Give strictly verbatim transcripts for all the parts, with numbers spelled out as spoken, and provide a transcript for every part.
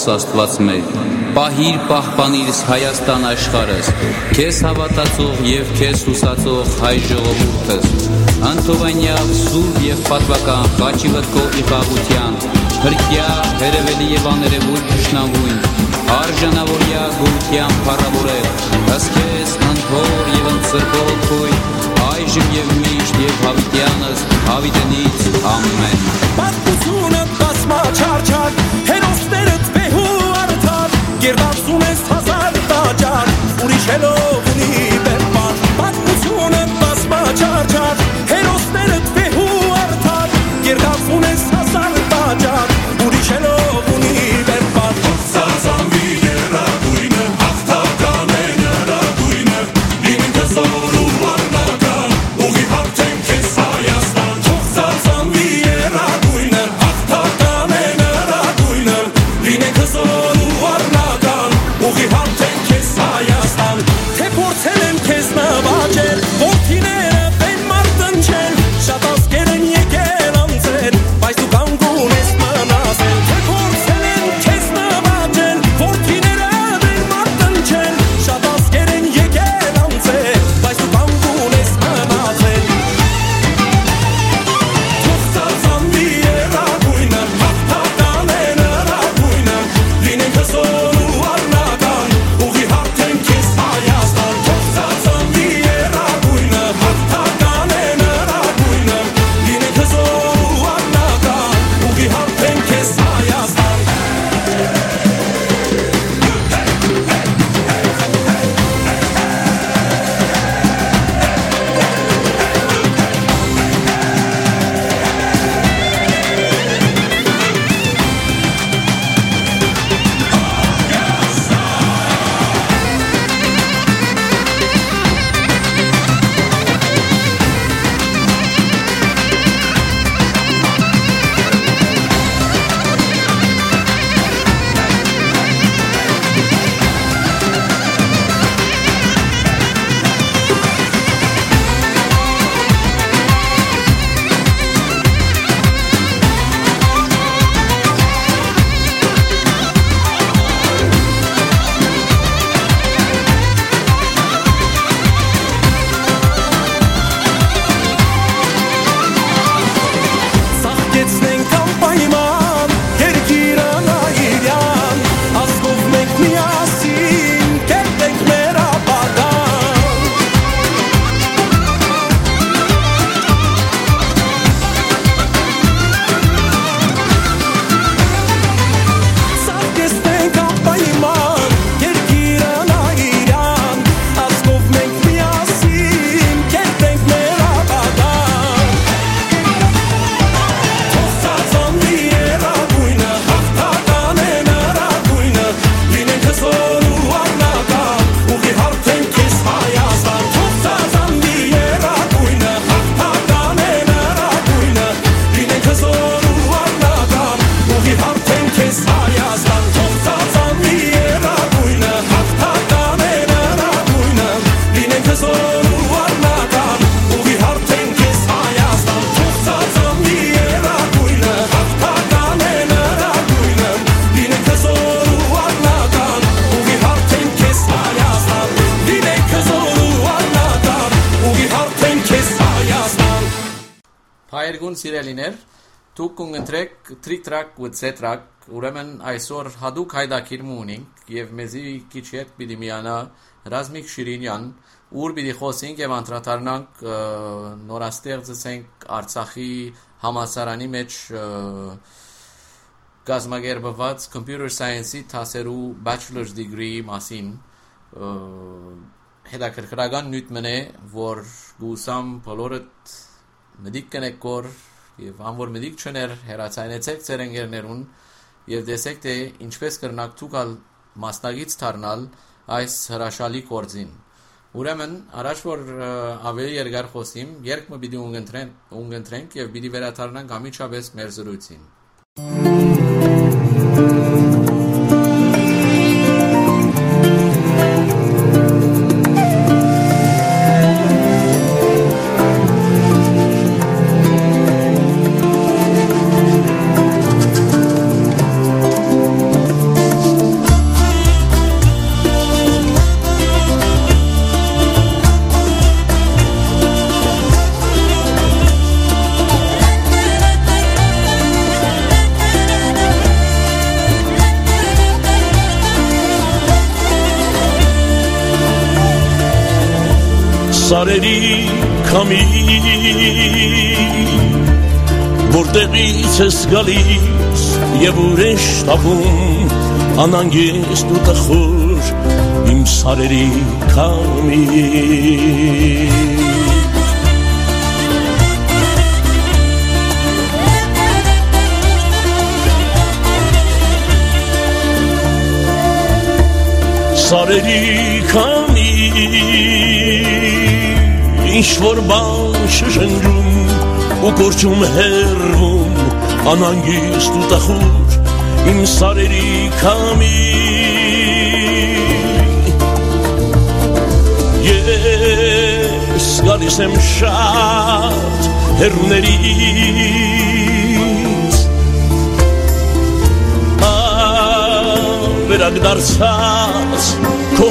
Աստված մեր, պահիր պահպանիր Հայաստան աշխարհս, քեզ հավատացող եւ քեզ հուսացող հայ ժողովուրդս, Անթովանյավ սուրբ եւ պատվական խաչիվտկո իղաղության, հրկյա, հերևելի եւ աներևույթ թշնամուն, արժանավորյա գույթյան փառավորել, ըսքես անթոր եւ ընծրկող քույր, այժմ եւ միշտ եւ հավիտյանս հավիտենից ամեն։ Պատմությունը տասմա չարչար, հերոսներդ վեհու արդար, գերդացում ես հազար տաճար, ուրիշ հելով ունի բերման։ Պատմությունը տասմա չարչար, հերոսներդ վեհու արդար, գերդացում ես հազար տաճար, ուրիշ հելով ունի բերման։ Սազանվի երագույնը, հաղթական է նրագույնը, լինին կզոր ու վարնական, ուղի հարթեն քեզ Հայաստան։ Սազանվի երագույնը, հաղթական է նրագույնը, լինին կզոր ու վարնական, ուղի հարթեն քեզ Հայաստան։ Թե փորձել են քեզ նվաճել, որդիները բեն մարտնչել, շատ ազգեր են եկել անձել, բայց դու կանգուն ես մնացել։ Թե փորձել են քեզ նվաճել, որդիները բեն մարտնչել, շատ ազգեր են եկել անձել, բայց դու կանգուն ես մնացել։ Թող ծածանվի երագույնը, հաղթական է նրագույնը, լինենք հզոր ու առնական, ուղի հարթեն քեզ Հայաստան։ Թող ծածանվի երագույնը, հաղթական է նրագույնը, լինենք հզոր ու առնական, ուղի հարթեն քեզ Հայաստան։ Սաղկեցնենք անպայման, երկիրն այրյան, ազգով մենք միասին, կերտենք մեր ապագան։ Սաղկեցնենք անպայման, երկիրն այրյան, ազգով մենք միասին, կերտենք մեր ապագան։ Թող ծածանվի երագույնը, հաղթական է նրագույնը, լինենք հզոր ու առնական, ուղի հարթեն քեզ Հայաստան։ Թող ծածանվի երագույնը, հաղթական է նրագույնը, լինենք հզոր ու առնական, ուղի հարթեն քեզ Հայաստան։ Թող ծածանվի երագույնը, հաղթական է նրագույնը, լինենք հզոր ու առնական, ուղի հարթեն քեզ Հայաստան։ Թող ծածանվի երագույնը, հաղթական է նրագույնը, լինենք հզոր ու առնական, ուղի հարթեն քեզ Հայաստան։ Լինենք հզոր ու առնական, ուղի հարթեն քեզ Հայաստան։ Հայերգուն սիրելիներ, դուք կընտրեք Trick Track with Z-Track, ուրեմն այսօր հadoop հայդակիրմ ունենք եւ մեզի քիչ հետ պիտի միանա Ռազմիկ Շիրինյան, ուր պիտի խոսենք եւ անդրադառնանք ը, նորաստեղծենք Արցախի համալսարանի մեջ ը, գազմագերբված Computer Science-ի դասերու Bachelor's Degree մասին ը, հետաքրքրական նյութ մնե, որ գուսամ բոլորդ մդիկ կնեք կոր եւ անոր մդիկ չներ հերացայնեցեք ձեր ընկերներուն եւ տեսեք թե ինչպես կրնակ ցուկալ մասնագից դառնալ այս հրաշալի գործին։ Ուրեմն առաջ որ ը, ավելի երկար խոսիմ, երկը պիտի ունգընտրենք ունգընտրենք եւ պիտի վերադառնանք ամիջապես մեր զրույցին։ Սարերի քամի որտեղից ես գալիս եւ ուր ես տաղում անանգիստ ու տխուր իմ սարերի քամի Սարերի քամի ինչ-որ բան շշնջում ու կորչում հեռվում անանգիստ ու տխուր իմ սարերի քամի Ես գալիս եմ շատ հեռուներից Վերակ դարձած քո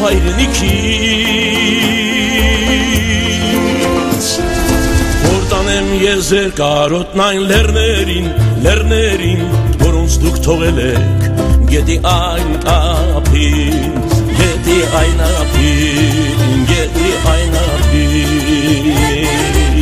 հայրենիքից Որ տանեմ ես ձեր կարոտն այն լեռներին, լեռներին Որոնց դուք թողել եք գետի այն ափին Գետի այն ափին, գետի այն ափին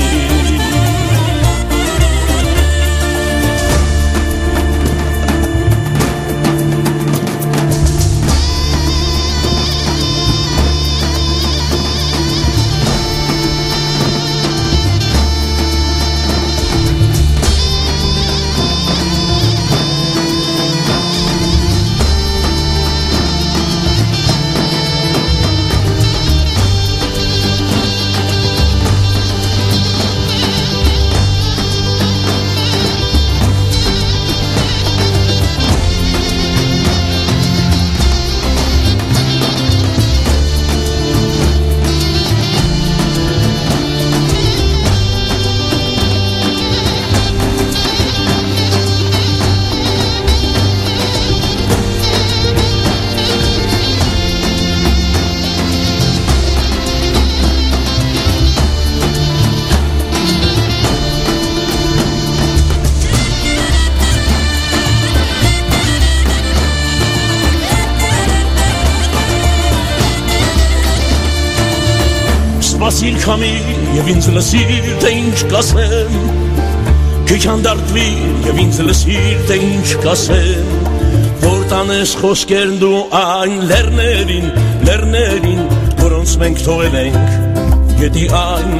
Սպասիր քամի եւ ինձ լսիր թե ինչ կասեմ Քիչ հանդարտվիր եւ ինձ լսիր թե ինչ կասեմ Որ տանես խոսքերն դու այն լեռներին, լեռներին Որոնց մենք թողել ենք գետի այն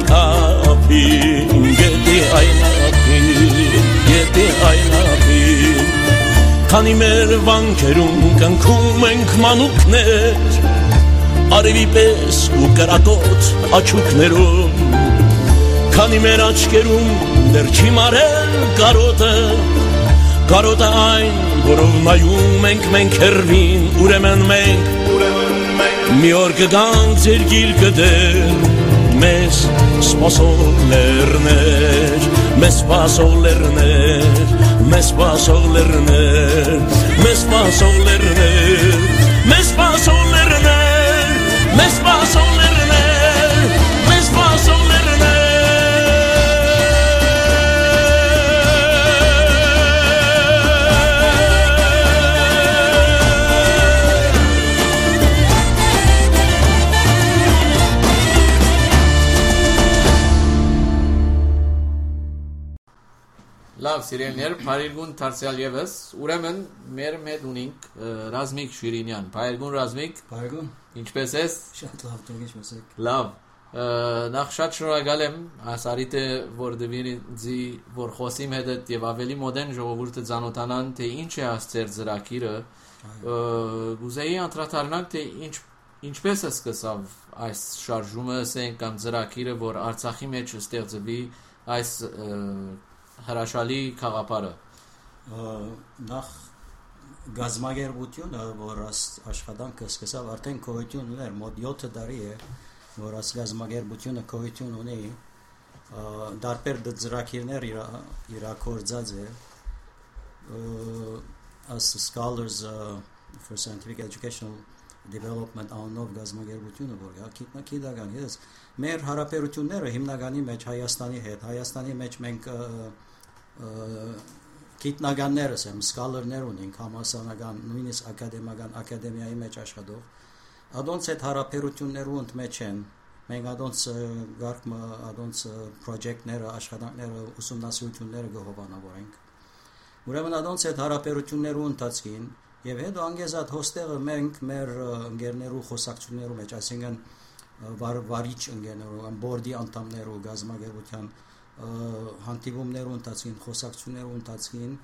ափին Գետի այն ափին, գետի այն ափին Քանի մեր վանքերում կնքում ենք մանուկներ Արևի պես ու կրակոտ աչուկներում Քանի մեր աչկերում դեռ չի մարել կարոտը Կարոտը այն, որով նայում ենք մենք հեռվին Ուրեմն մենք մի օր կգանք ձեր գիրկը դեր Մեզ սպասող լեռներ, մեզ սպասող լեռներ Մեզ սպասող լեռներ, մեզ սպասող լեռներ Մեզ սպասող լեռներ Մեզ սպասող լեռներ, մեզ սպասող լեռներ Լավ, սիրելիներ, Փայլգուն Թարսյալ եւս, ուրեմն մեր հետ ունենք Ռազմիկ Շիրինյան, Փայլգուն Ռազմիկ, Փայլգուն, ինչպես ես? Շատ լավ, դուք ինչպես եք։ Լավ, նախ շատ շնորհակալ եմ ասարիտ որ դվինի որ խոսիմ հետ եւ ավելի մոդեն ժողովուրդը ցանոթանան թե ինչ է ասցեր ծրագիրը, գուզեի անդրադառնանք թե ինչ ինչպես է սկսավ այս շարժումը, ասենք կամ ծրագիրը, որ Արցախի մեջ ստեղծվի այս հրաշալի խաղապարը նախ գազագերբությունը որ աշխատանքը սկսավ արդեն գոյություն ուներ մոտ յոթ տարի է որ այս գազագերբությունը գոյություն ունի դարբեր ծրագիրներ իրականացած է as scholars uh, for scientific educational development անունով գազագերբությունը որ գիտական ես մեր հարաբերությունները հիմնականի մեջ Հայաստանի հետ Հայաստանի մեջ մենք գիտնականներս եմ սկալերներ ունենք համասանական նույնիսկ ակադեմիական ակադեմիայի մեջ աշխատող Adonց այդ հարաբերություններու ընդ մեջ են մենք adons գարկմը adons project-ները, աշխատանքները, ուսումնասիրությունները գհովանավորենք։ Ուրեմն adons այդ հարաբերություններու ընթացքին եւ հետո անգեզատ հոստեղը մենք մեր ընկերներու խոսակցություններու մեջ, այսինքն վար, վարիչ ընկերներու, բորդի անդամներու, գազམ་ագերբության հանդիպումներու ընթացքին, խոսակցություններու ընթացքին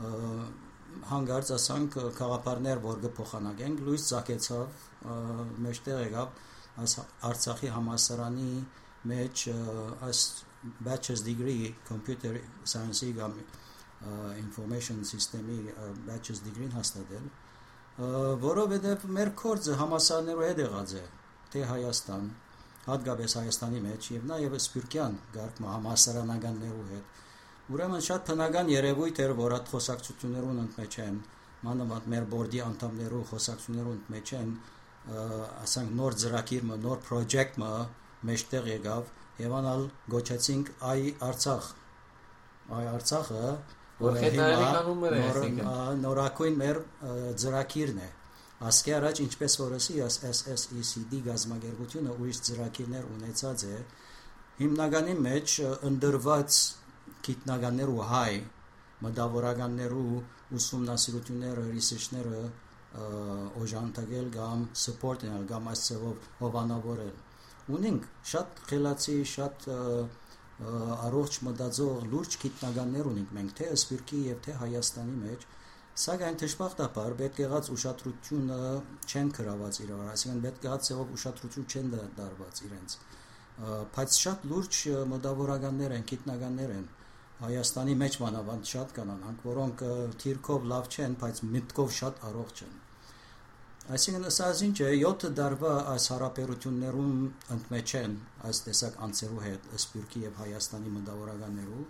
հանգարց ասանք խաղապարներ, որ կփոխանակենք, լույս ցակեցավ, մեջտեղ եկավ Արցախի համալսարանի մեջ այս bachelor's degree computer science-ի կամ information system-ի bachelor's degree-ն հաստատել, որովհետև մեր կորձը համալսարաններու հետ եղած է, թե Հայաստան, հատկապես Հայաստանի մեջ եւ նաեւ Սփյուռքյան գարկմը համալսարանականներու հետ։ Ուրեմն շատ բնական երևույթ էր, որ այդ խոսակցություններուն ընդմեջ են, մանավանդ մեր բորդի անդամներու խոսակցություններուն ընդմեջ են, ասենք նոր ծրագիրը, նոր project-ը մեջտեղ եկավ, եւ անալ գոչեցինք այ Արցախ։ Այ Արցախը, որ հիմա նորակույն մեր ծրագիրն է։ Ասկի առաջ ինչպես որ ասի S S E C D գազམ་ագերբությունը ուրիշ ծրագիրներ ունեցած է, հիմնականի մեջ ընդրված գիտնականներու հայ մտավորականներու ուսումնասիրությունները, research-ները օժանդակել կամ support-ել կամ այսով հովանավորել։ Ունենք շատ խելացի, շատ առողջ մտածող լուրջ գիտնականներ ունենք մենք թե Սփյուռքի եւ թե Հայաստանի մեջ, սակայն դժբախտաբար պետք եղած ուշադրությունը չեն գրաված իրար, այսինքն պետք եղած ծավալ ուշադրություն չեն դարված իրենց։ Բայց շատ լուրջ մտավորականներ են, գիտնականներ են Հայաստանի մեջ մանավանդ շատ կանանք, որոնք թիրքով լավ չեն, բայց միտքով շատ առողջ են։ Այսինքն ասած ինչ է, յոթ դարվա այս հարաբերություններում ընդմեջ են այս տեսակ անձերու հետ, Սփյուռքի եւ Հայաստանի մտավորականներու։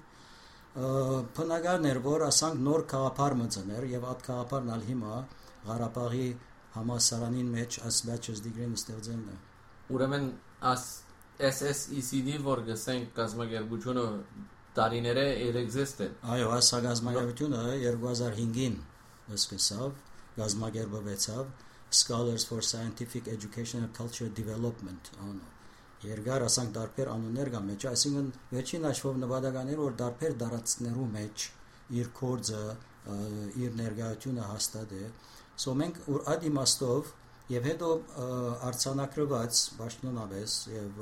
Բնական էր, որ ասանք նոր քաղաքար մծներ եւ այդ քաղաքարն ալ հիմա Ղարաբաղի համալսարանին մեջ այս bachelor's degree-ն ստեղծելն է։ Ուրեմն as S S E C D որ գսենք գազམ་ագերբությունը տարիները exist-ը։ Այո, այս գազམ-ագերբությունը երկու հազար հինգին սկսավ, գազམ-ագերբվեցավ Scholars for Scientific Education and Cultural Development անունը։ Երկար ասանք դարբեր անուններ կա մեջ, այսինքն վերջին հաշվով նվադականներ որ դարբեր դարածքներու մեջ իր կորձը, իր ներկայությունը հաստատ է։ So մենք որ այդ իմաստով եւ հետո արցանակրված պաշտոնապես եւ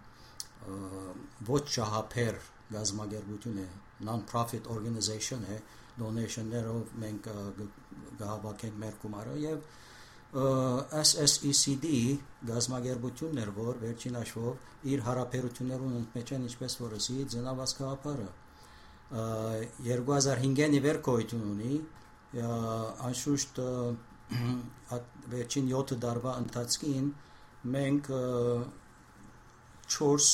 ոչ շահափեր գազམ-ագերբություն է, non-profit organization է, donation-ներով մենք գահավաքենք մեր գումարը եւ S S E C D գազམ-ագերբությունն էր, որ վերջին հաշվով իր հարաբերություններուն ընդմեջ են ինչպես որ ասի ծնաված քաղաքարը երկու հազար հինգին իվեր գոյություն ունի, անշուշտ վերջին յոթ դարվա ընթացքին մենք չորս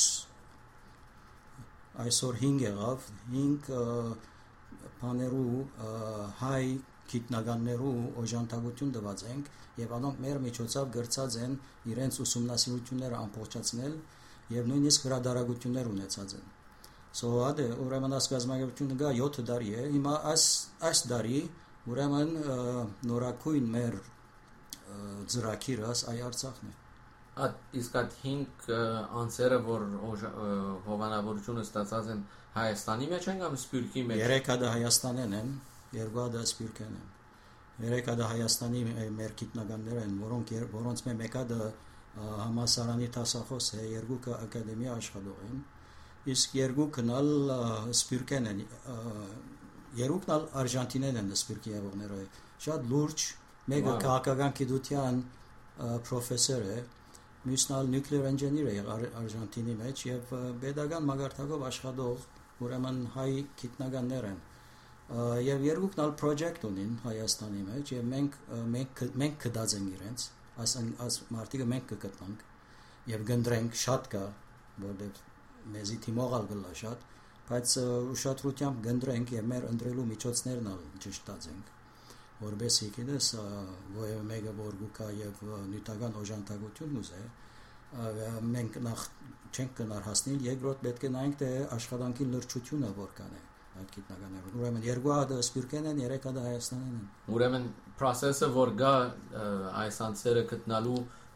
այսօր հինգ եղավ, հինգ բաներու հայ գիտնականներու օժանդակություն տված ենք եւ անոնք մեր միջոցով գրծած են իրենց ուսումնասիրությունները ամբողջացնել եւ նույնիսկ հրադարագություններ ունեցած են։ So ադե ուրեմն այս գազམ-ագերբությունը գա յոթ տարի է, հիմա այս այս տարի ուրեմն նորակույն մեր ծրագիրը այ Արցախն է։ Այդ իսկ այդ հինգ անձերը որ հովանավորությունը ստացած են Հայաստանի մեջ են կամ Սփյուռքի մեջ։ Երեք հատ Հայաստանեն են, երկու հատ Սփյուռքեն են։ Երեք հատ Հայաստանի մեր գիտնականներ են, որոնք որոնց մեկը համալսարանի դասախոս է, երկուքը ակադեմիա աշխատող են, իսկ երկուքն ալ Սփյուռքեն են, երկուքն ալ Արժանտինեն են Սփյուռքի եղողները, շատ լուրջ, մեկը քաղաքական գիտության պրոֆեսոր է, մյուսն ալ nuclear engineer է Արժանտինի մեջ եւ pedagogan մագարտակով աշխատող, ուրեմն հայ գիտնականներ են։ Եվ երկուքն ալ project ունին Հայաստանի մեջ եւ մենք մենք մենք կդած ենք իրենց, այս այս մարտիկը մենք կգտնանք եւ գնդրենք շատ կա, որտեղ մեզի թիմողալ գլա շատ, բայց ուշադրությամբ գնդրենք եւ մեր ընդրելու միջոցներն ալ ճշտացենք, որբեսի գիտես ո մեկը որ գուկա եւ նյութական օժանդակություն ուզե, մենք նախ չենք կնար հասնել, երկրորդ պետք է նայենք թե աշխատանքի լրջությունը որքան է այդ գիտնականներով։ Ուրեմն երկու հատ Սփյուռքեն են, երեք հատ Հայաստանեն են։ Ուրեմն process-ը որ գա այս անձերը գտնալու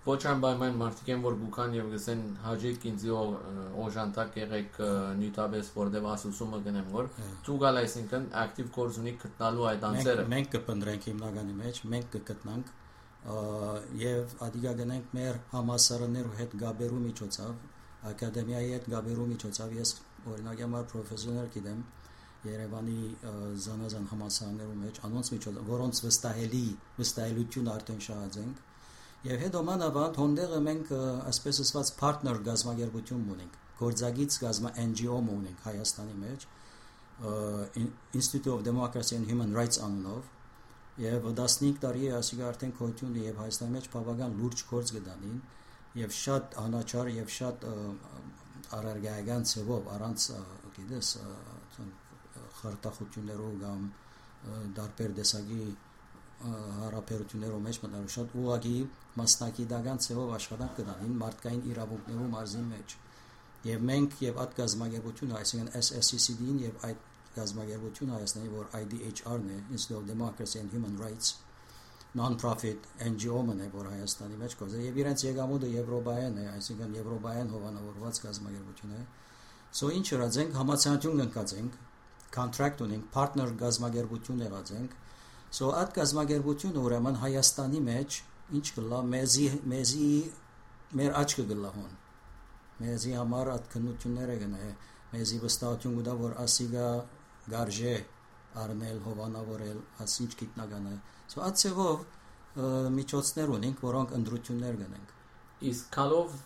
Ոչ անպայման մարդիկ են, որ գուքան եւ գսեն հաջիկ ինձ օժանտակ եղեք նյութաբես որտեւ ասուսումը գնեմ որ դու գալ այսինքն ակտիվ կորս ունի գտնալու այդ անձերը մենք կփնտրենք հիմնականի մեջ մենք կգտնանք եւ ադիգա գնանք մեր համասարաններու հետ գաբերու միջոցով ակադեմիայի հետ գաբերու միջոցով ես օրինակ համար պրոֆեսիոնալ գիտեմ Երևանի զանազան համասարաններու մեջ անոնց միջոցով որոնց վստահելի վստահելություն արդեն շահած ենք եւ հետո մանավանդ հոնդեղը մենք այսպես ասված partner գազམ་ագերբություն ունենք գործագից գազམ N G O ունենք Հայաստանի մեջ Institute of Democracy and Human Rights անունով եւ տասնհինգ տարի է ասիկա արդեն կոյություն եւ Հայաստանի մեջ բավական լուրջ գործ գտանին եւ շատ անաչար եւ շատ առարգայական ծավով առանց գիտես խարտախություններով կամ դարբեր դեսագի հարաբերություններով մեջ մտանու շատ ուղղակի մասնակիտական ծավով աշխատանք կդանին մարդկային իրավունքներու մարզի մեջ եւ մենք եւ այդ գազམ་ագերբությունը այսինքն S S C C D-ին եւ այդ գազམ-ագերբությունը Հայաստանի որ I D H R-ն է Institute of Democracy and Human Rights non-profit N G O-ն է որ Հայաստանի մեջ կոզե եւ իրենց եկամուտը եվրոպայեն է այսինքն եվրոպայեն հովանավորված գազམ-ագերբություն է so ինչ հրացենք համացանություն կնկածենք contract ունենք partner գազམ-ագերբություն եղածենք so այդ գազམ-ագերբությունը ուրեմն Հայաստանի մեջ ինչ կլա մեզի մեզի մեր աչքը գլահոն մեզի համար այդ քննությունները գնա մեզի վստահություն կտա որ ասիգա գարժե առնել հովանավորել ասինչ գիտնականը so այդ ծևով միջոցներ ունենք որոնք ընդրություններ գնենք իսկ քալով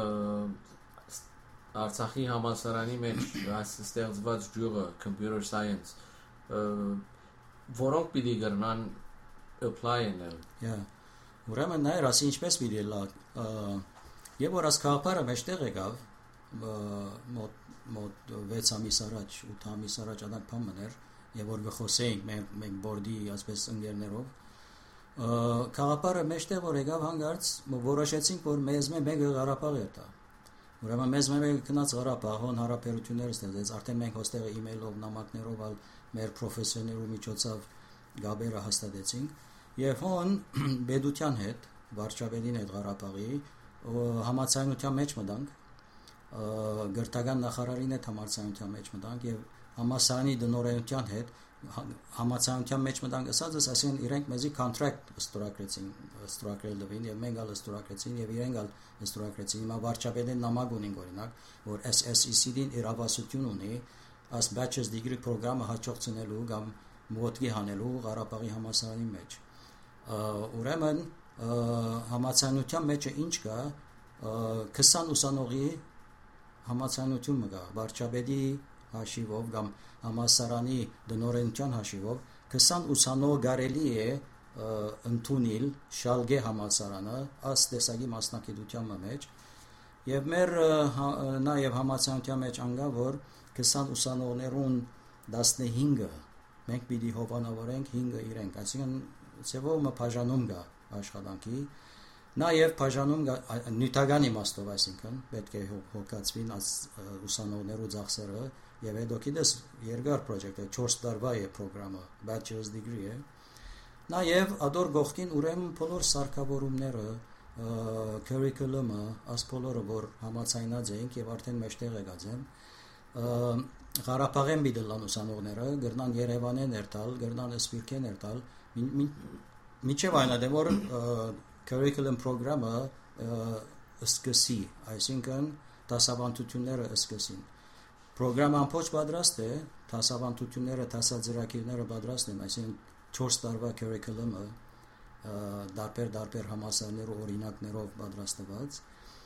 Արցախի համալսարանի մեջ այս ստեղծված ջուրը computer science որոնք պիտի գրնան apply-ն yeah ուրեմն նայր ասի ինչպես պիտի լա եւ որ աս քաղաքարը մեջտեղ եկավ մոտ մոտ վեց ամիս առաջ ութ ամիս առաջ անակ փամներ եւ որ գխոսեինք մենք մենք բորդի ասպես ընկերներով քաղաքարը մեջտեղ որ եկավ հանգարց որոշեցինք որ մեզ մեկը Ղարաբաղ է տա ուրեմն մեզ մեկը գնաց Ղարաբաղ հարաբերություններ ստեղծեց արդեն մենք հոստեղը email-ով նամակներով ալ մեր պրոֆեսիոներու միջոցով գաբերը հաստատեցինք եւ հոն բեդության հետ վարչապետին հետ Ղարաբաղի համացանության մեջ մտանք գրթական նախարարին հետ համացանության մեջ մտանք եւ համասարանի դնորենության հետ համացանության մեջ մտանք ասածս ասեն իրենք մեզի contract ստորագրեցին ստորագրել դվին եւ մենք ալ ստորագրեցին եւ իրենք ալ ստորագրեցին հիմա վարչապետին նամակ ունենք օրինակ որ S S C C D-ին իրավասություն ունի as bachelor's degree program-ը հաջողցնելու կամ մոտքի հանելու Ղարաբաղի համասարանի մեջ ուրեմն համացանության մեջը ինչ կա քսան ուսանողի համացանություն մգա վարչապետի հաշիվով կամ համասարանի դնորենության հաշիվով քսան ուսանող գարելի է ընդունել շալգե համասարանը աս տեսակի մասնակցության մեջ եւ մեր նաեւ համացանության մեջ անգա որ քսան ուսանողներուն տասնհինգը մենք պիտի հովանավորենք հինգը իրենք այսինքն ծևոմը բաժանում գա աշխատանքի նաեւ բաժանում գա նյութական իմաստով այսինքն պետք է հոգացվին աս ուսանողներու ծախսերը եւ հետո գիտես երկար պրոյեկտ է չորս տարվա է ծրագրամը bachelor's degree է նաեւ ադոր գողքին ուրեմն բոլոր սարքավորումները curriculum-ը ասպոլորը որ համացայնած ենք եւ արդեն մեջտեղ եկած են Ղարաբաղեն բիդլան ուսանողները գրնան Երևանեն ներտալ գրնան Սփյուռքեն ներտալ միջև այնադե որ curriculum program-ը սկսի այսինքն դասավանդությունները սկսին Պրոգրամը ամբողջ պատրաստ է, դասավանդությունները, դասաձրագիրները պատրաստ են, այսինքն չորս տարվա curriculum-ը դարբեր-դարբեր համալսարաններու օրինակներով պատրաստված։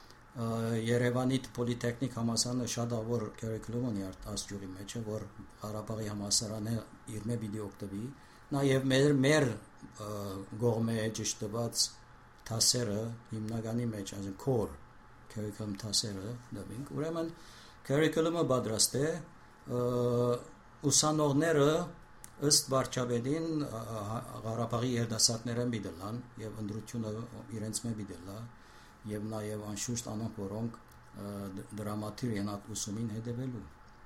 Երևանի պոլիտեխնիկ համալսարանը շատ ավոր curriculum ունի աստյուղի մեջ, որ Ղարաբաղի համալսարանը իր մեջ պիտի օգտվի։ Նաև մեր մեր գողմե ճշտված դասերը հիմնականի մեջ, այսինքն core curriculum դասերը դեպինք։ Ուրեմն curriculum-ը պատրաստ է ուսանողները ըստ վարչապետին Ղարաբաղի երդասարտներեն բիդլան եւ ընդրությունը իրենց մե բիդլա եւ նաեւ անշուշտ անոնք որոնք դրամատիր են at ուսումին հետևելու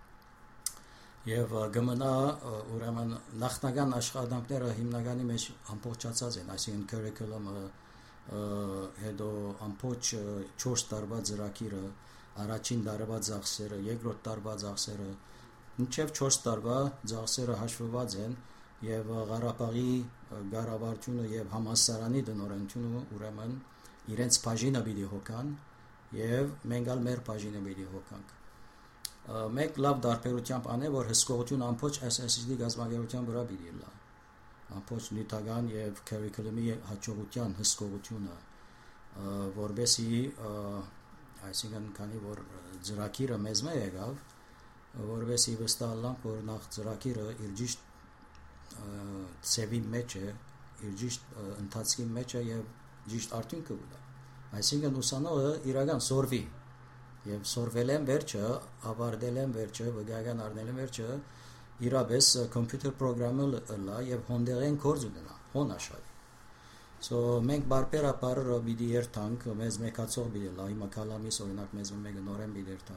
եւ գմնա ուրեմն նախնական աշխատանքները հիմնականի մեջ ամբողջացած են այսինքն curriculum-ը հետո ամբողջ չորս տարվա ծրագիրը, առաջին տարվա ծախսերը, երկրորդ տարվա ծախսերը, մինչև չորս տարվա ծախսերը հաշվված են եւ Ղարաբաղի ղարավարությունը եւ համալսարանի դնորենությունը ուրեմն իրենց բաժինը պիտի հոգան եւ մենք ալ մեր բաժինը պիտի հոգանք։ Մեկ լավ դարբերությամբ անե որ հսկողություն ամբողջ S S D գազագերության վրա պիտի լա։ Ամբողջ նյութական եւ curriculum-ի հաջողության հսկողությունը, որբեսի այսինքն քանի որ ծրագիրը մեզ մե եկավ, որբեսի վստահանանք որ նախ ծրագիրը իր ճիշտ ծևի մեջ է, իր ճիշտ ընթացքի մեջ է եւ ճիշտ արդյունքը ունի։ Այսինքն ուսանողը իրական սորվի եւ սորվել են վերջը, ավարտել են վերջը, վկայական առնել են վերջը, իրապես computer program-ը լա եւ հոնդերեն կորձ ունենա, հոն աշխարհի։ So մենք բարբերաբար պիտի երթանք, մեզ մեկացող պիտի լա, հիմա կալամիս օրինակ մեզ մեկը նորեն պիտի երթա։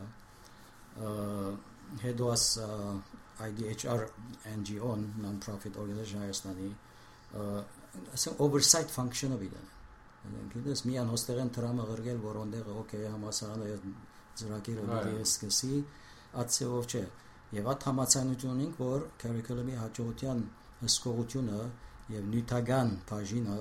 Հետո as I D H R N G O non-profit organization Հայաստանի ասեմ oversight function-ը պիտի։ Գիտես միան հոստերեն դրամը ղրգել որ ոնդեղը օքեյ համասարանը ծրագիրը պիտի սկսի, ածեով չէ։ Եվ այդ համացանությունինք, որ curriculum-ի հաջողության հսկողությունը եւ նյութական բաժինը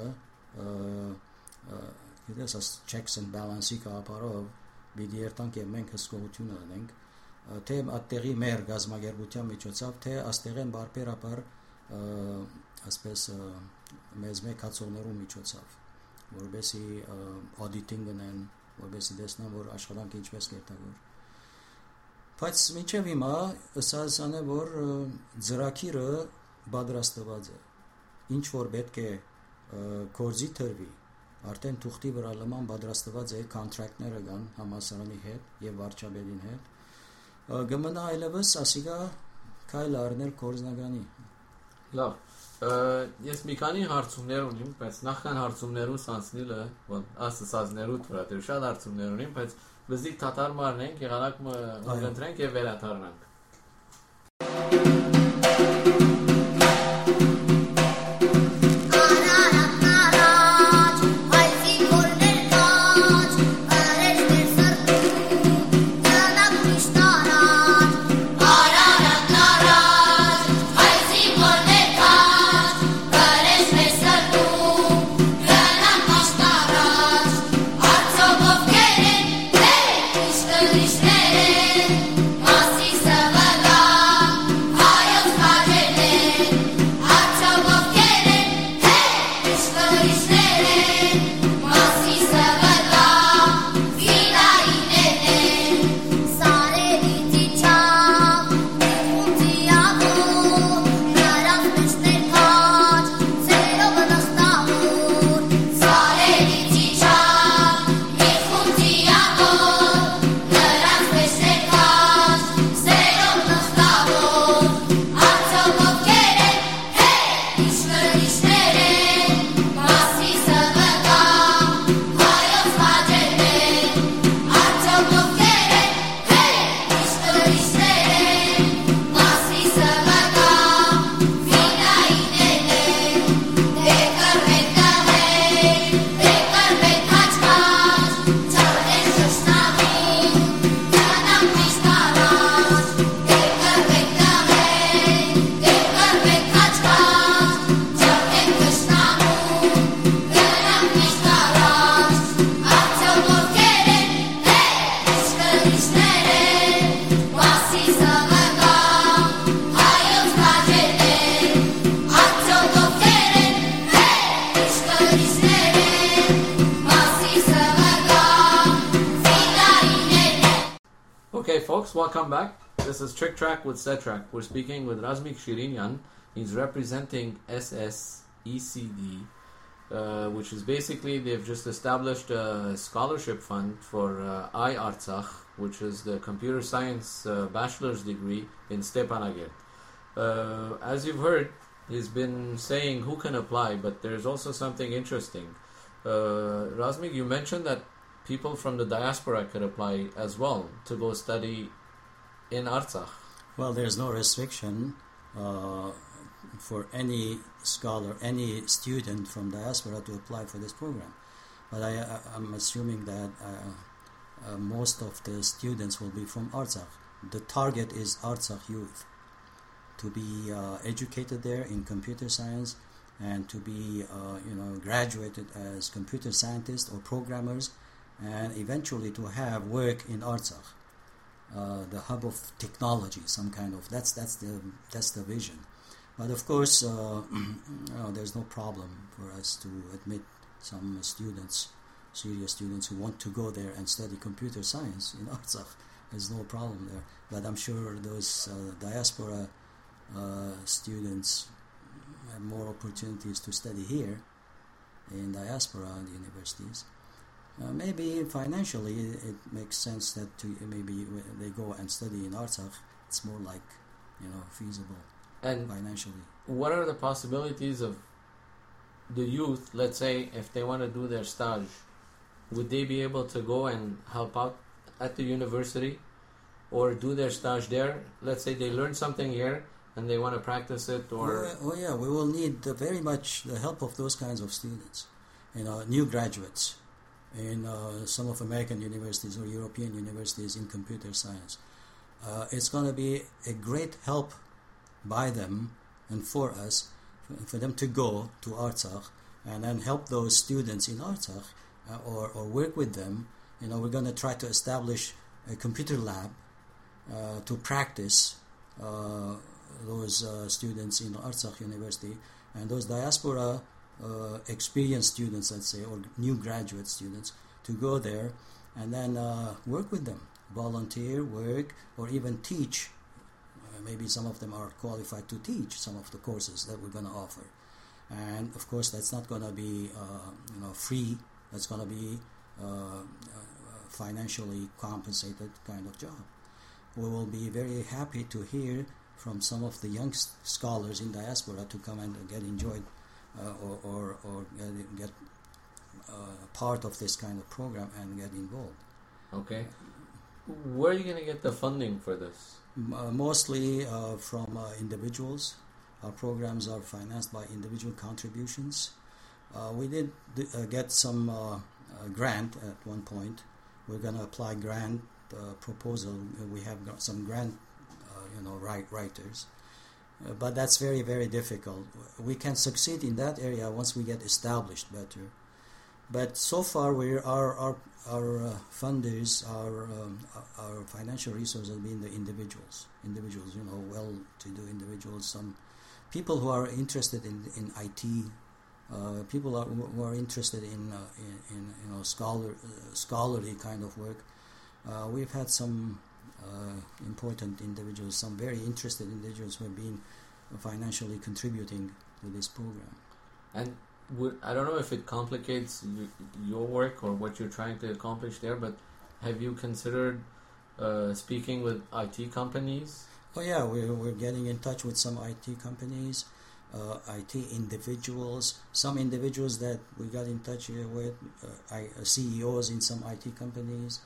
գիտես as checks and balance-ի կապարով պիտի երթանք եւ մենք հսկողությունը ունենք, թե այդտեղի մեր գազագերբության միջոցով, թե աստեղեն բարբերաբար ասպես մեզ մեկացողներու միջոցով, որբեսի auditing-ն են, որբեսի տեսնան որ աշխատանքը ինչպես կերտագոր։ Բայց մինչև հիմա ասացան է որ ծրագիրը պատրաստված է, ինչ որ պետք է կորզի տրվի, արդեն թուղթի վրա լման պատրաստված է կոնտրակտները կան համալսարանի հետ եւ վարչապետին հետ, գմնա այլևս ասիկա քայլ առնել կորզնականի։ Լավ, ես մի քանի հարցումներ ունիմ, բայց նախքան հարցումներուս անցնելը, ասացածներու վրա դեռ շատ հարցումներ ունիմ, բայց բզիկ թաթար մարնենք, եղանակ մգընտրենք եւ վերաթարնանք։ Okay, folks, welcome back. This is Trick Track with Setrack. We're speaking with Razmik Shirinyan. He's representing S S E C D, uh, which is basically they've just established a scholarship fund for uh, iArtsakh, which is the computer science uh, bachelor's degree in Stepanakert. Uh, as you've heard, he's been saying who can apply, but there's also something interesting. Uh, Razmik, you mentioned that people from the diaspora could apply as well to go study in Artsakh. Well, there's no restriction uh, for any scholar, any student from diaspora to apply for this program. but I, I, I'm assuming that uh, uh, most of the students will be from Artsakh. The target is Artsakh youth to be uh, educated there in computer science and to be uh, you know graduated as computer scientists or programmers, and eventually to have work in Artsakh, uh, the hub of technology, some kind of that's that's the that's the vision. But of course, uh, you know, there's no problem for us to admit some students, serious students who want to go there and study computer science in Artsakh. There's no problem there. But I'm sure those uh, diaspora uh, students have more opportunities to study here in diaspora universities. Uh, maybe financially it, it makes sense that to, maybe they go and study in Artsakh. It's more like, you know, feasible and financially. What are the possibilities of the youth, let's say, if they want to do their stage, would they be able to go and help out at the university or do their stage there? Let's say they learn something here and they want to practice it, or... Oh, oh yeah, we will need uh, very much the help of those kinds of students, you know, new graduates in uh, some of American universities or European universities in computer science. Uh, it's going to be a great help by them and for us, for, for them to go to Artsakh and then help those students in Artsakh uh, or, or work with them. You know, we're going to try to establish a computer lab uh, to practice uh, those uh, students in Artsakh University, and those diaspora uh, experienced students, let's say, or new graduate students, to go there and then uh, work with them, volunteer, work, or even teach. Uh, maybe some of them are qualified to teach some of the courses that we're going to offer. And of course, that's not going to be uh, you know free. That's going to be uh, uh, financially compensated kind of job. We will be very happy to hear from some of the young scholars in diaspora to come and get enjoyed uh, or, or, or get, get uh, part of this kind of program and get involved. Okay. Where are you going to get the funding for this? Uh, mostly uh, from uh, individuals. Our programs are financed by individual contributions. Uh, we did uh, get some uh, uh, grant at one point. We're going to apply grant uh, proposal. We have got some grant you know, write, writers. Uh, but that's very, very difficult. We can succeed in that area once we get established better. But so far, we our our our uh, funders, our um, our financial resources have been the individuals. Individuals, you know, well-to-do individuals. Some people who are interested in in I T. Uh, people are, who are interested in uh, in, in you know scholar uh, scholarly kind of work. Uh, we've had some. Uh, important individuals, some very interested individuals who have been financially contributing to this program. And would, I don't know if it complicates y- your work or what you're trying to accomplish there, but have you considered uh, speaking with I T companies? Oh yeah, we're, we're getting in touch with some I T companies, uh, I T individuals, some individuals that we got in touch with, uh, I, uh, C E Os in some I T companies.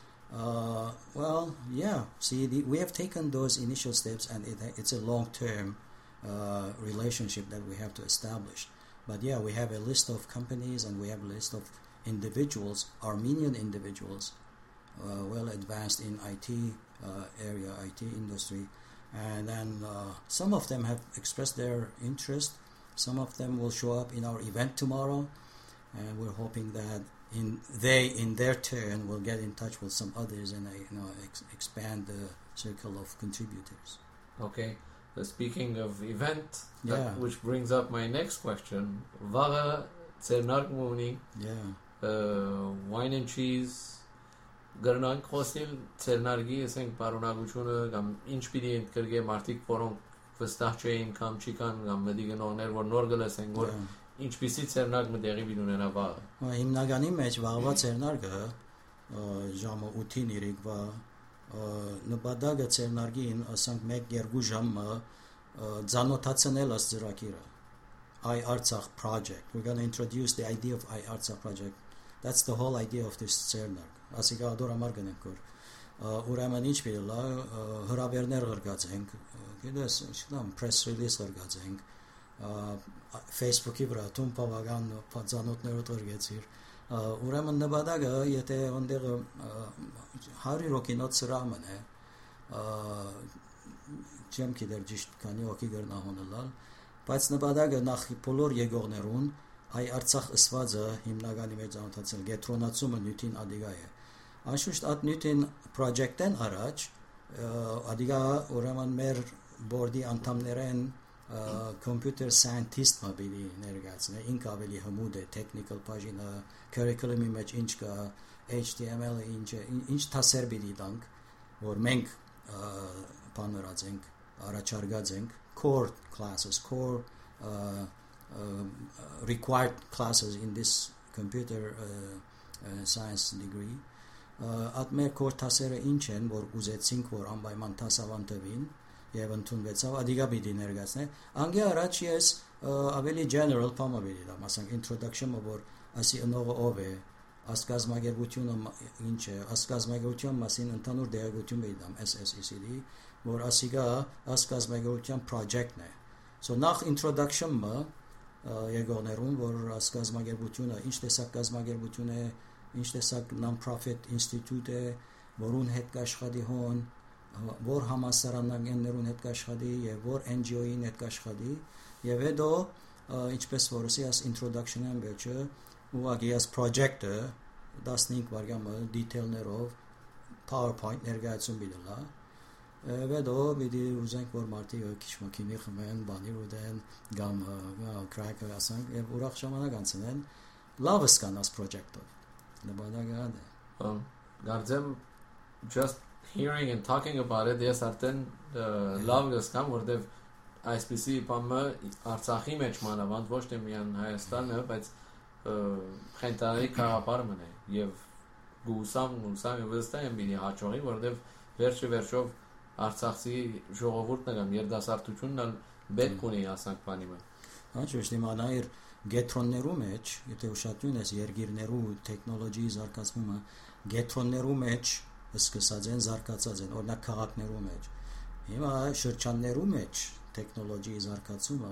Uh, well, yeah. See, the, we have taken those initial steps, and it, it's a long-term uh, relationship that we have to establish. But yeah, we have a list of companies, and we have a list of individuals, Armenian individuals, uh, well advanced in I T uh, area, I T industry, and then uh, some of them have expressed their interest. Some of them will show up in our event tomorrow, and we're hoping that. In they, in their turn, will get in touch with some others and uh, you know ex- expand the circle of contributors. Okay. So speaking of event, yeah. that, which brings up my next question. Vara Tsernark Muni, yeah. uh, wine and cheese. Garnan Khosil Tsernargi is saying Parunaguchuna Gam Inchpidi Kerge Martik Porong Vestache Kam Chikan Gam Medigan Nervo Norgala saying ինչպիսի ցերնարկ մտեղի բինունենա վաղը։ Հիմնականի մեջ վաղվա ցերնարկը ժամը ութին իրիկվա նպատակը ցերնարկին ասենք մեկ-երկու ժամը ցանոթացնել ասծրակիրը iArtsakh project. We're going to introduce the idea of iArtsakh project. That's the whole idea of this ցերնարկ։ Ասիկա դորամար գնենք որ ուրեմն ինչ պիտի հրավերներ գրգած ենք, գիտես, ինչքան press release գրգած ենք Facebook-ի վրա տուն բավական բացանոթներով դրգեցիր ուրեմն նպատակը եթե այնտեղ հարյուր հոգինոց սրահ մնե չեմ գիտեր ճիշտ քանի հոգի գրնահոնելալ բայց նպատակը նախ բոլոր եկողներուն այ Արցախ ըսվածը հիմնականի մեջ անցածել գետրոնացումը նյութին ադիգա է անշուշտ այդ նյութին պրոջեկտեն առաջ ադիգա ուրեմն մեր բորդի անդամներեն computer scientist մաբիլի ներգացնե ինք ավելի հմուտ է technical բաժինը curriculum-ի մեջ ինչ կա H T M L-ը ինչ ինչ թասեր բիդի տանք որ մենք բաներած ենք առաջարկած ենք core classes core uh, uh, required classes in this computer uh, uh, science degree at մեր core թասերը ինչ են որ ուզեցինք որ անպայման թասավանդվին եւ ընդունվեցավ ադիգա բիդի ներգացնե անգե առաջ ես ավելի general բամը բիդի դա մասնակ introduction-ը որ ասի ընողը ով է ասկազմագերբությունը ինչ է ասկազմագերբության մասին ընդհանուր դերակցություն բիդի դամ S S E C D որ ասիգա ասկազմագերբության project-ն է so նախ introduction-ը եկողներուն որ ասկազմագերբությունը ինչ տեսակ կազմագերբություն է ինչ տեսակ non-profit institute է որուն հետ կաշխատի հոն որ համասարաններուն հետ կաշխատի եւ որ N G O-ին հետ կաշխատի եւ հետո ինչպես որ ասի as introduction-ն վերջը ուղղակի as project-ը տասնհինգ վայրկյանը detail-ներով PowerPoint ներկայացում բիդելա հետո պիտի ուզենք որ մարդիկ քիչ մոքինի խմեն բանի ուտեն կամ crack-ը ասենք եւ ուրախ ժամանակ անցնեն լավ սկան as project-ով նպատակը դա է գարձեմ just hearing and talking about it yes արդեն լավ գսկամ որտեվ այսպեսի բամը Արցախի մեջ մանավանդ ոչ թե միայն Հայաստանը բայց խնդրի կապարմն է եւ գուսամ գուսամ վստահ եմ մի հաջողի որտեվ վերջի վերջով Արցախի ժողովուրդն կամ երդասարտությունն պետք ունի ասանք բանի մը անշուշտ իմանայր գետրոններու մեջ եթե ուշադրություն ես երգիրներու տեխնոլոգիի զարգացումը գետրոններու մեջ սկսած են զարգացած են օրինակ քաղաքներու մեջ հիմա շրջաններու մեջ տեխնոլոգիի զարգացումը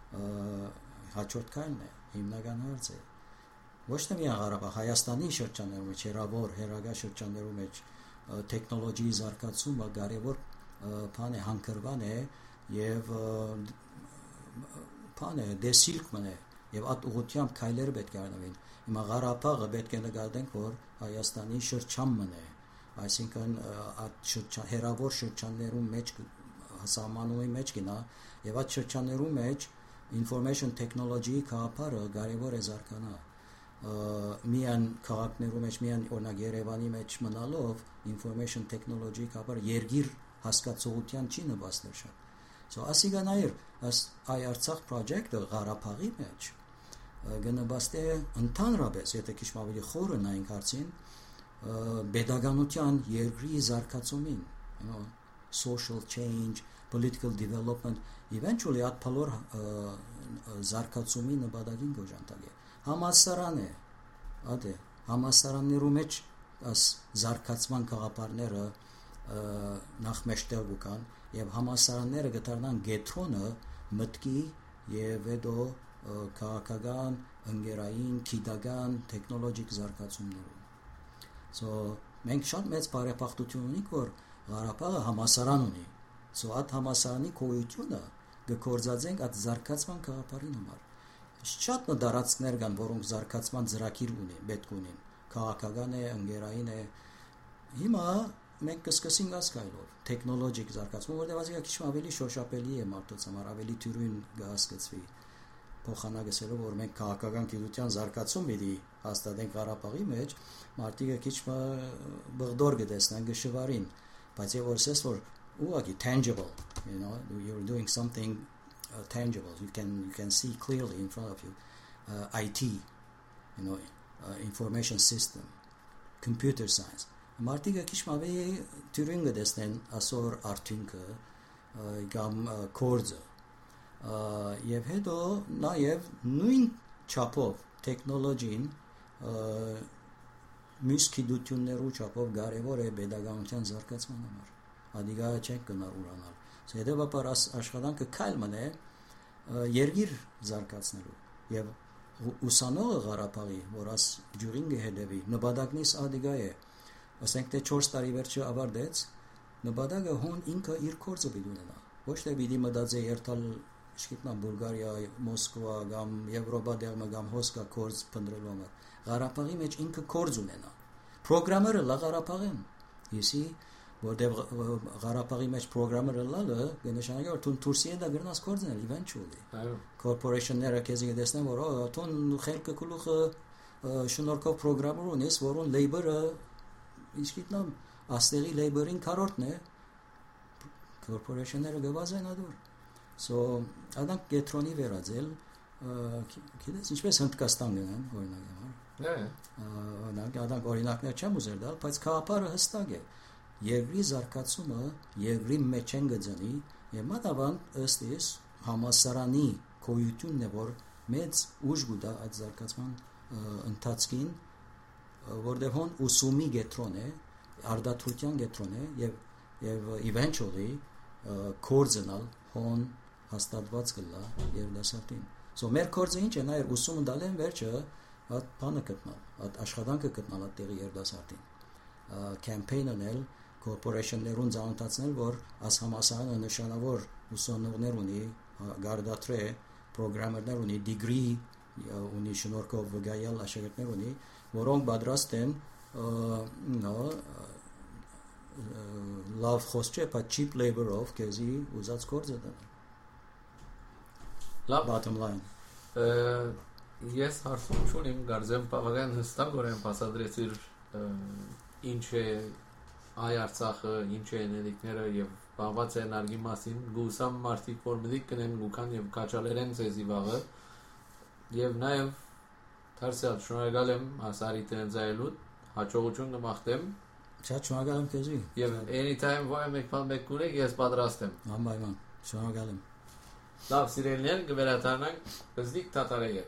հաջորդ քայլն է հիմնական հարցը ոչ թե միայն Ղարաբաղ Հայաստանի շրջաններու մեջ հերավոր հերագա շրջաններու մեջ տեխնոլոգիի զարգացումը կարևոր բան է հանգրվան է եւ բան է դեսիլք մնե եւ այդ ուղղությամբ քայլերը պետք է անվին հիմա Ղարաբաղը պետք է նկատենք որ Հայաստանի շրջան մնե այսինքն այդ շրջան հերավոր շրջաններու մեջ հասարմանուի մեջ գնա եւ այդ շրջաններու մեջ information technology կապարը կարևոր է զարգանա միան քաղաքներու մեջ միան օրինակ Երևանի մեջ մնալով information technology կապարը երգիր հասկացողության չի նպաստել շատ so ասիգանայր այ Արցախ project-ը Ղարաբաղի մեջ գնաբաստե ընդհանրապես եթե քիչ ավելի խորը նայենք հարցին pedagogical երկրի զարգացումին you know social change political development eventually at palor զարգացումի նպատակին գոժանտակ է համասարան է ադե համասարաններու մեջ as զարգացման կաղապարները նախ մեջտեղ կան եւ համասարանները գտարնան գետրոնը մտքի եւ հետո քաղաքական ընկերային քիդական տեխնոլոգիկ զարգացումներով so մենք շատ մեծ բարեփոխություն ունենք որ Ղարաբաղը համասարան ունի so at համասարանի կոյությունը գործածենք at զարգացման կաղապարին համար շատ նդարածներ կան որոնք զարգացման ծրագիր ունի պետք ունին քաղաքական է ընկերային է հիմա մենք կսկսենք ասկայլով տեխնոլոգիկ զարգացում որտեղ ասիկա քիչ ավելի շոշափելի է մարդոց համար ավելի թյուրին գասկացվի փոխանակեցելով որ մենք քաղաքական գիտության զարգացում պիտի հաստատենք Ղարաբաղի մեջ մարդիկը քիչ բղդոր կտեսնեն գշվարին բայց եւ որսես որ ուղղակի tangible you know you're doing something uh, tangible you can you can see clearly in front of you uh, I T you know uh, information system computer science մարդիկը քիչ ավելի թյուրին կտեսնեն ասոր արդյունքը կամ կորձը եւ հետո նաեւ նույն չափով տեխնոլոգին միսկիդություններու չափով կարևոր է pedagogical զարգացման համար ադիգա չենք կնար ուրանալ հետեւաբար աշխատանքը քայլ մնե երգիր զարգացնելու եւ ուսանողը Ղարաբաղի, որ աս ջուրին գհեդեվի, նպատակնից ադիգա է, ասենք թե չորս տարի վերջը ավարտեց, նպատակը հոն ինքը իր կորձը պիտի ունենա, ոչ թե պիտի մտածի երթալ Շկիտնա Բուլղարիա, Մոսկվա կամ Եվրոպա դերմը կամ հոսկա կորձ փնտրելու համար, Ղարաբաղի մեջ ինքը կորձ ունենա, պրոգրամերը լա Ղարաբաղեն, եսի որտեղ Ղարաբաղի մեջ պրոգրամերը լալը կնշանակի որ տուն Թուրքիա դա գրնաս կորձնել eventually corporation-ները քեզի դեսնեն որ տուն խելքը գլուխը շնորհքով պրոգրամը ունես որոն labor-ը իսկիտնա աստեղի labor-ին քառորդն է corporation-ները գվազեն ադուր so adank կետրոնի վերածել գիտես ինչպես Հնդկաստան գնան օրինակ adank օրինակներ չեմ ուզել դալ բայց քաղապարը հստակ է Եվրի զարգացումը Եվրի մեջ են գծանի եւ մատավան ըստ իս համասարանի կոյությունն է որ մեծ ուժ գուտա այդ զարգացման ընթացքին որտեղ հոն ուսումի գետրոն է արդարության գետրոն է եւ եւ eventually կորձնալ հոն հաստատված կլա երդասարտին so մեր կորձը ինչ է նաեւ ուսումը դալեն վերջը այդ բանը գտնալ այդ աշխատանքը գտնալ այդ տեղի երդասարտին campaign-ն էլ corporation-ներուն ցանոթացնել որ աս համասարանը նշանավոր ուսանողներ ունի գարդատրե պրոգրամերներ ունի degree ունի շնորհքով վգայալ աշակերտներ ունի որոնք պատրաստ են նո լավ խոսքը բայց cheap labor-ով քեզի ուզած կորձը դան լավ bottom line ես հարցում չունիմ գարձեմ բավական հստակորեն բացատրեցիր ինչ է այ Արցախը ինչ է ներիկները եւ բաղված են արգի մասին գուսամ մարդիկ որ մտիկ կնեն գուքան եւ կաչալերեն ցեզի վաղը եւ նաեւ դարձյալ շնորհակալ եմ հասարի տնձայելուտ հաջողություն կմաղթեմ շատ շնորհակալ եմ քեզի եւ anytime որ եք բան մեկ ունեք ես պատրաստ եմ անպայման շնորհակալ եմ լավ սիրելիներ կվերադառնանք բզդիկ տատարեգը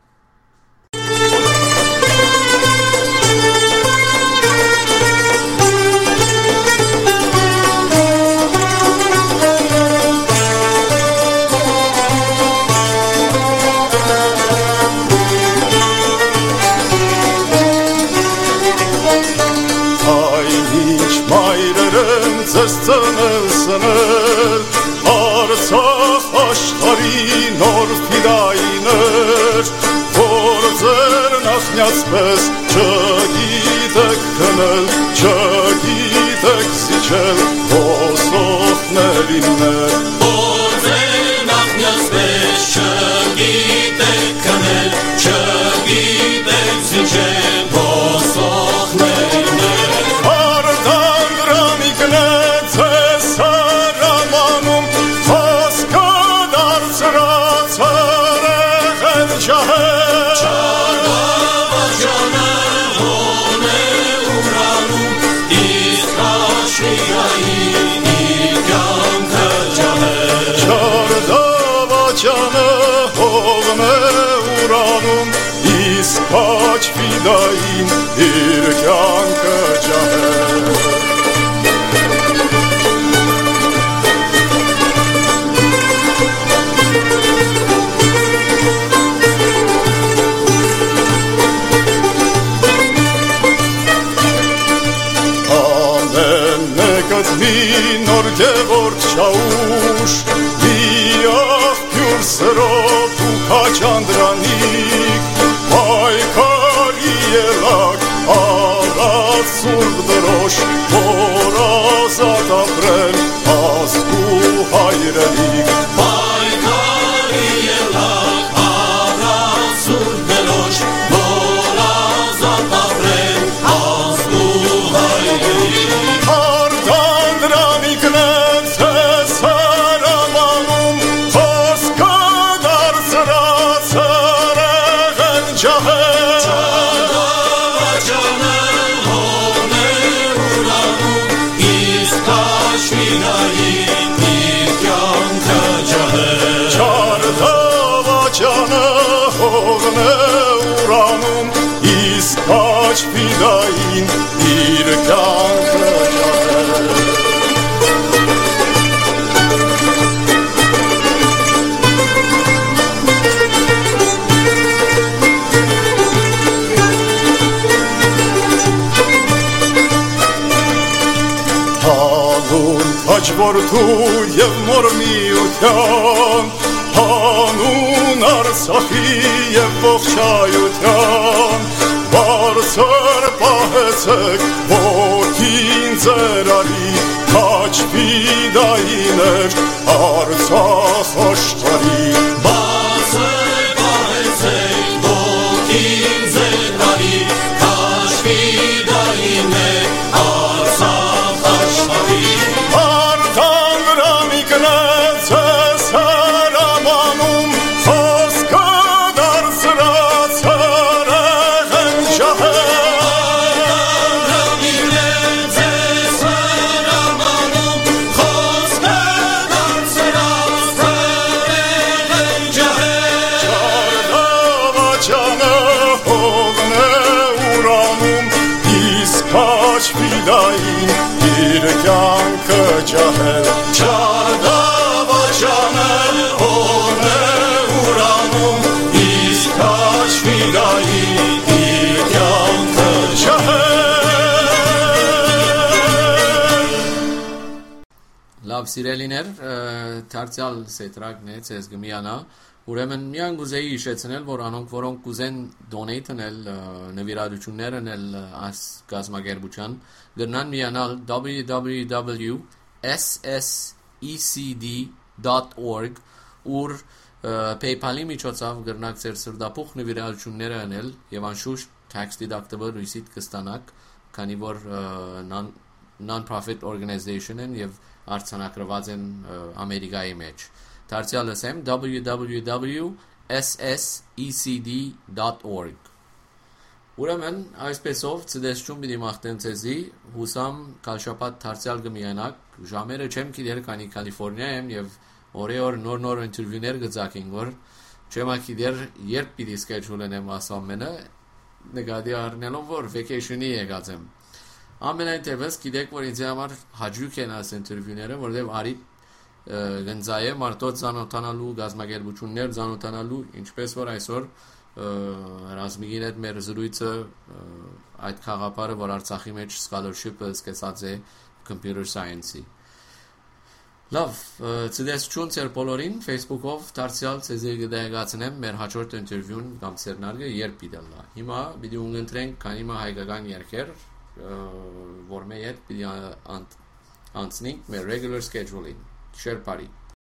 Ծնել սնել Արցախ աշխարհի նոր ֆիդայներ որ ձեր նախնյացպես չգիտեք քնել չգիտեք զիջել ոսողներիններ որ ձեր նախնյացպես չգիտեք քնել չգիտեք զիջել ոսողներիններ Քաչ ֆիդային իր կյանքը ջահել Ամեն մեկըց մի նոր գևորդ շաուշ մի աղբյուր սրոտ ու քաչ անդրանիկ Պայքարի ելակ առած սուրբ դրոշ որ ազատ ապրեն ազգ ու հայրենիք Պայքարի ելակ առած սուրբ դրոշ որ ազատ ապրեն ազգ ու հայրենիք Արդան դրանիկն են ձեզ հարամանում խոսքը դարձրած Քաչ ֆիդային իր կյանքը ջահել որդու և մոր միության, հանուն Արցախի և ողջայության, բարձր պահեցեք ոտքին ձեր արի, քաջ ֆիդայիներ Արցախ աշխարհի։ Բարձր պահեցեք ոտքին ձեր արի, քաջ ֆիդայիներ Արցախ աշխարհի։ Իր կյանքը ջահել Չարդավաճանը հողն է ուրանում, իսկ Հաշվիդային իր կյանքը ջահել։ Լավ սիրելիներ, դարձյալ սետրակն է ցեզ գմիանա, ուրեմն միան գուզեի իշեցնել, որ անոնք որոնք կուզեն դոնեյթ անել նվիրատություններ անել այս գազམ་ագերբության գրնան միանալ w w w dot s s e c d dot org ուր PayPal-ի միջոցով գրնակ ձեր սրտապուխ նվիրատությունները անել եւ անշուշտ tax deductible receipt կստանաք, քանի որ non-profit organization են եւ արձանագրված են Ամերիկայի մեջ։ Դարձյալ ասեմ w w w dot s s e c d dot org Ուրեմն այսպեսով ցդեսչուն պիտի մաղթեմ ցեզի, հուսամ կալշապատ դարձյալ կմիանաք, ժամերը չեմ գիտեր, քանի Կալիֆոռնիա եմ եւ օրե-օր նոր-նոր ինտերվյուներ կձակին, որ չեմ գիտեր երբ պիտի սկեջուլ անեմ ասամենը, նկատի առնելով որ vacation-ի եկած եմ։ Ամենայնտեղս գիտեք, որ ինձ համար հաճույք են այս ինտերվյուները, որովհետեւ արի գնձայ է մարդոց զանոթանալու, գազམ་ագերբություններ զանոթանալու, ինչպես որ այսօր Ռազմիկին հետ մեր զրույցը այդ խաղապարը, որ Արցախի մեջ scholarship-ը սկսած է computer science-ի։ Լավ, ցդեսչուն ծեր բոլորին Facebook-ով դարձյալ ցեզի կդայգացնեմ մեր հաջորդ ինտերվյուն կամ սերնարգը երբ պիտի։ Հիմա պիտի ունենտրենք քանի մա հայկական երգեր, որ մեր հետ պիտի անցնենք մեր regular schedule-ին։ Share party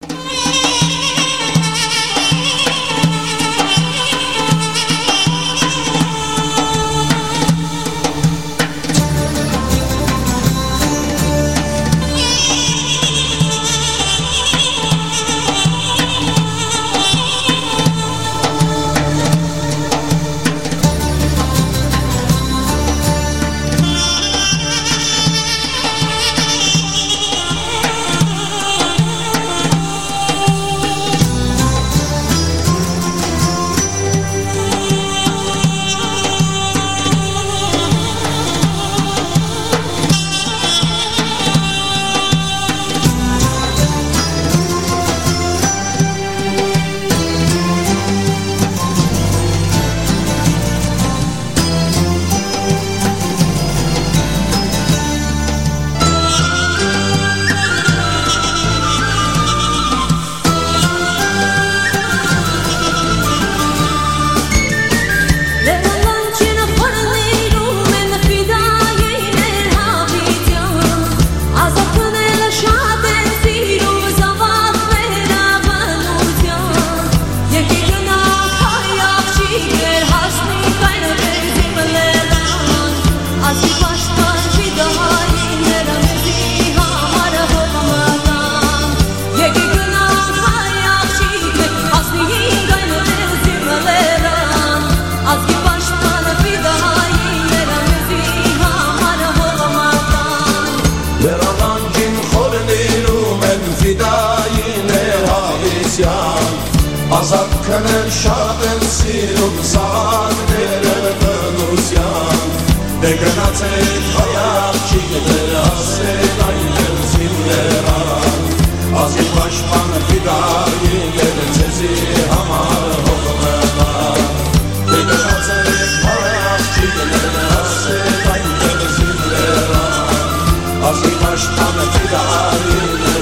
Ազատ քնել շատ եմ սիրում սաղանները բնության Դե գնացեք հայաղջիկներ ասեք այն դերձիներան Ազգի պաշտպանը ֆիդայիներ ձեզի համար հողմենան Դե գնացեք հայաղջիկներ ասեք այն դերձիներան Ազգի պաշտպանը ֆիդայիներ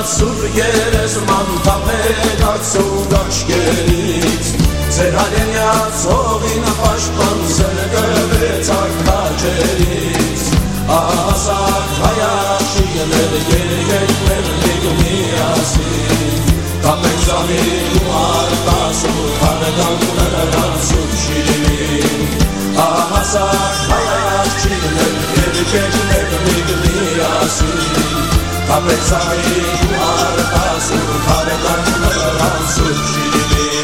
սուր երեսման թափեք ացուկ աչկերից Ձեր հայրենյաց հողին պաշտպան զրկվեցակ քաջերից Ասակ հայաշիներ երգեկներ մեկ միասին Կապեք զամին ու արտասու հարդան նրան սուր շիրին Ասակ հայաշիներ երգեկներ մեկ միասին Կապեք զամին ու արտասու հարդան նրան սուր շիրին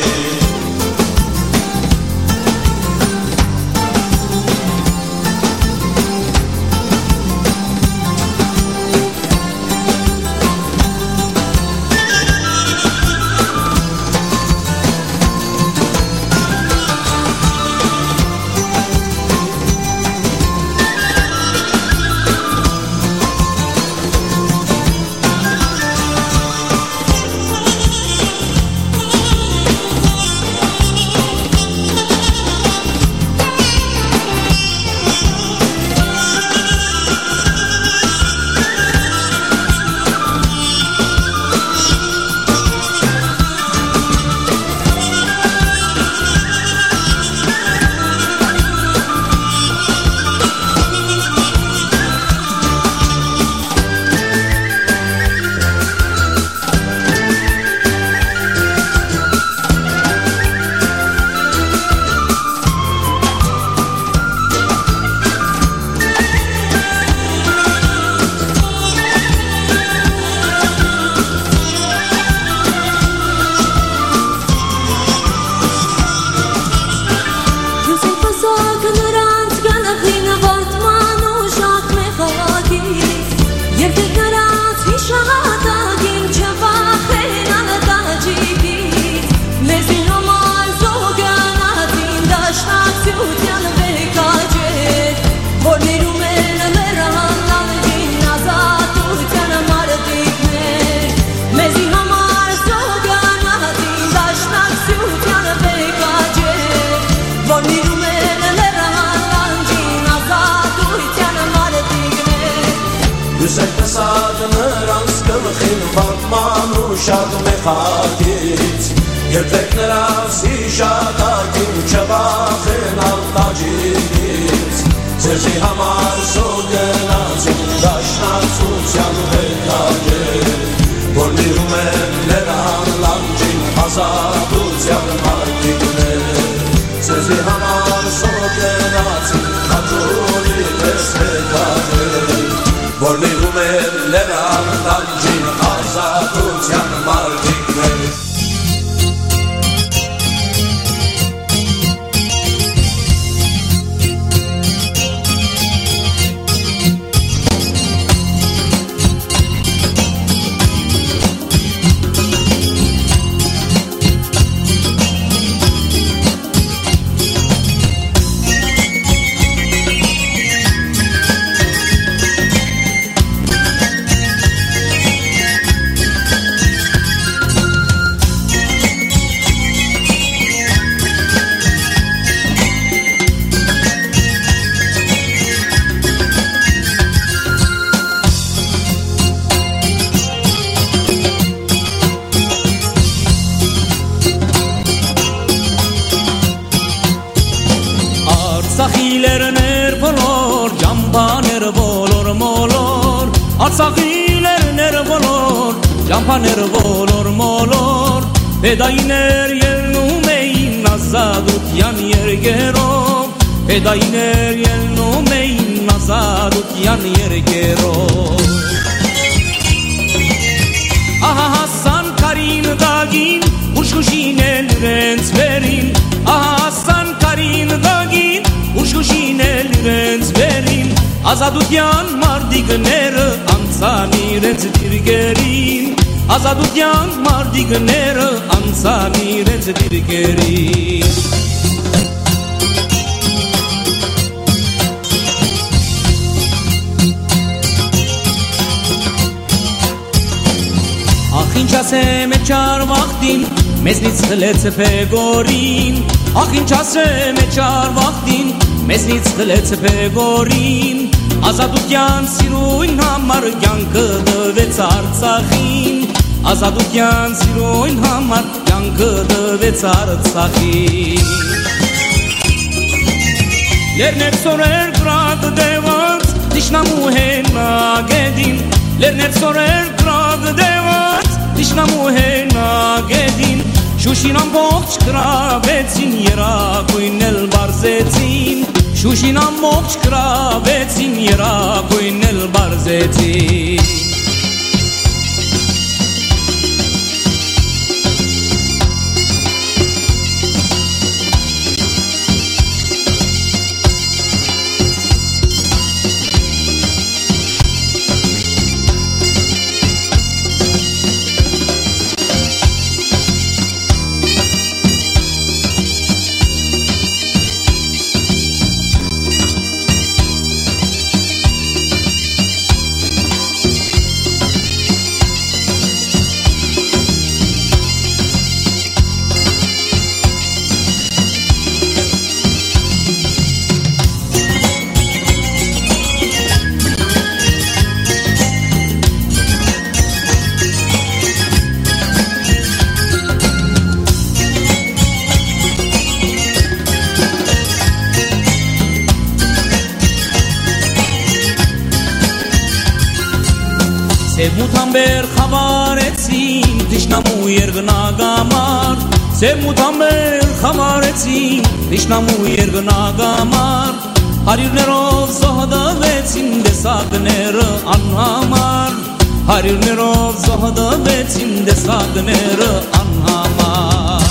Շատ մեխակից Երբեք նրանց հիշատակին չվախենալ տաջիկից Ձեզի համար սոգենացին դաշնակցության վեկաջեր Որ նիրում են նրան լանջին ազատության մարդիկներ Ձեզի համար սոգենացին խաչուրի պես վեկաջեր Որ նիրում են նրան լանջին ազատության մարդիկներ Արցախիներներ բոլոր, ճամփաներ բոլոր մոլոր, Փեդայիներ ելնում էին ազատության երգերով, Փեդայիներ ելնում էին ազատության երգերով։ Ահա հասան Կարին դագին, ուշքուշին էլ իրենց վերին, Ահա հասան Կարին դագին, ուշքուշին էլ իրենց վերին, Ազատության մարդիկները անցան իրենց դիրքերին Ազատության մարդիկները անցան իրենց դիրքերին Ախ ինչ ասեմ է չար վախտին մեզնից խլեց Փեգորին Ախ ինչ ասեմ է չար վախտին մեզնից խլեց Փեգորին Ազատության սիրուն համար կյանքը տվեց Արցախին Ազատության սիրուն համար կյանքը տվեց Արցախին Լերներ սորեր գրակ դեված Դիշնամու հենագեդին Լերներ սորեր գրակ դեված Դիշնամու հենագեդին Շուշին ամբողջ կրավեցին երակույն էլ բարզեցին Շուշին ամբողջ կրավեցին երակույն էլ բարզեցին Սերմութամբեր խավարեցին Դիշնամու երգնագամար Սերմութամբեր խավարեցին Դիշնամու երգնագամար Հարյուրներով զոհդվեցին դեսակները անհամար Հարյուրներով զոհդվեցին դեսակները անհամար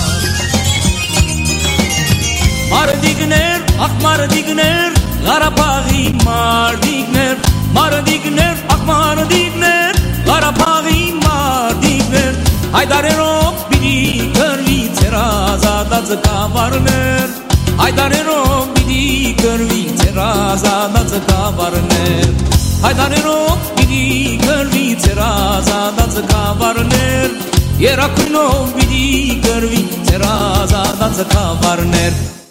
Մարդիկներ, ախ մարդիկներ Ղարաբաղի մարդիկներ Մարդիկներ, ախ մարդիկներ Ղարաբաղի մարդիկներ Հայդարերով պիտի կրվի ձեր ազատած կավարներ Հայդարերով պիտի կրվի ձեր ազատած կավարներ Հայդարերով պիտի կրվի ձեր ազատած կավարներ Երակույնով պիտի կրվի ձեր ազատած կավարներ